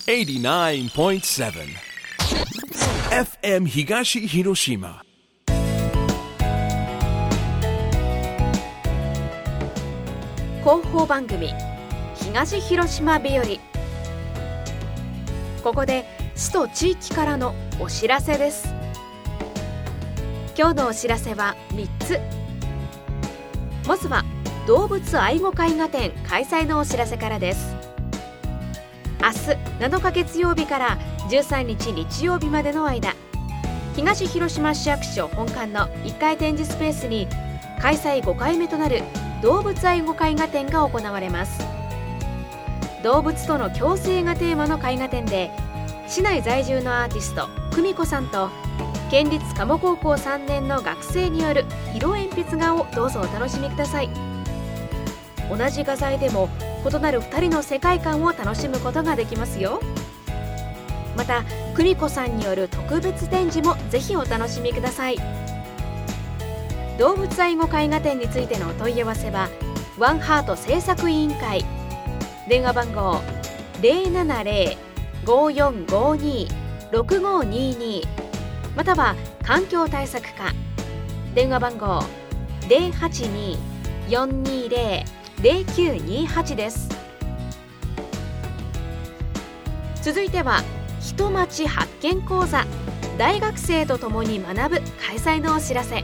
89.7 FM 東広島。 広報番組東広島日和。ここで市と地域からのお知らせです。今日のお知らせは3つ。まずは動物愛護絵画展開催のお知らせからです。明日7日月曜日から13日日曜日までの間、東広島市役所本館の1階展示スペースに開催5回目となる動物愛護絵画展が行われます。動物との共生がテーマの絵画展で、市内在住のアーティスト久美子さんと県立鴨高校3年の学生による色鉛筆画をどうぞお楽しみください。同じ画材でも異なる2人の世界観を楽しむことができますよ。また久美子さんによる特別展示もぜひお楽しみください。動物愛護絵画展についてのお問い合わせはワンハート制作委員会、電話番号 070-5452-6522 または環境対策課、電話番号 082-420-0928 です。続いては人町発見講座大学生とともに学ぶ開催のお知らせ。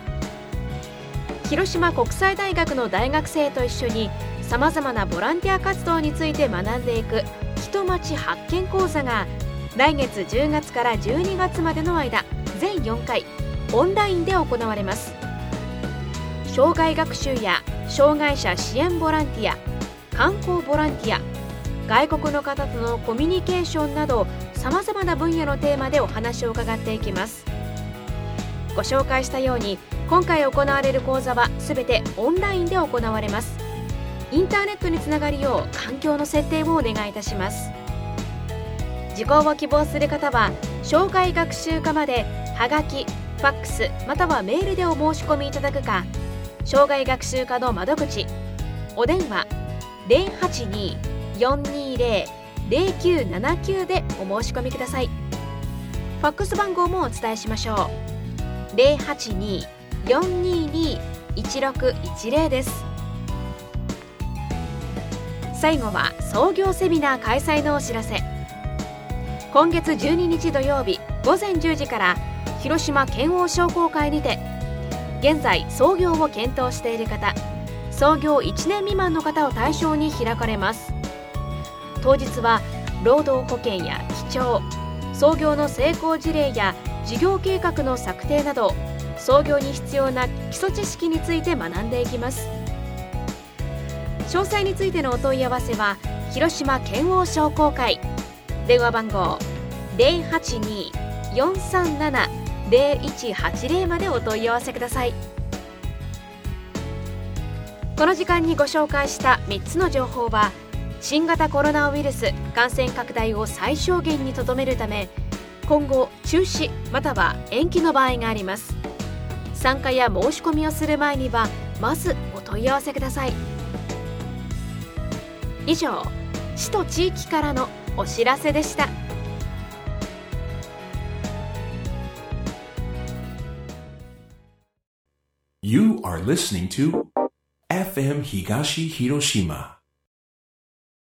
広島国際大学の大学生と一緒にさまざまなボランティア活動について学んでいく人町発見講座が来月10月から12月までの間、全4回オンラインで行われます。障害学習や障害者支援ボランティア、観光ボランティア、外国の方とのコミュニケーションなどさまざまな分野のテーマでお話を伺っていきます。ご紹介したように今回行われる講座はすべてオンラインで行われます。インターネットにつながるよう環境の設定をお願いいたします。受講を希望する方は障害学習課まではがき、ファックスまたはメールでお申し込みいただくか、障害学習課の窓口お電話 082-420-0979 でお申し込みください。ファックス番号もお伝えしましょう。 082-422-1610 です。最後は創業セミナー開催のお知らせ。今月12日土曜日午前10時から広島県央商工会にて、現在創業を検討している方、創業1年未満の方を対象に開かれます。当日は労働保険や記帳、創業の成功事例や事業計画の策定など、創業に必要な基礎知識について学んでいきます。詳細についてのお問い合わせは広島県央商工会、電話番号 082-437-0180 までお問い合わせください。この時間にご紹介した3つの情報は新型コロナウイルス感染拡大を最小限にとどめるため、今後中止または延期の場合があります。参加や申し込みをする前にはまずお問い合わせください。以上、市と地域からのお知らせでした。 You are listening to FM 東広島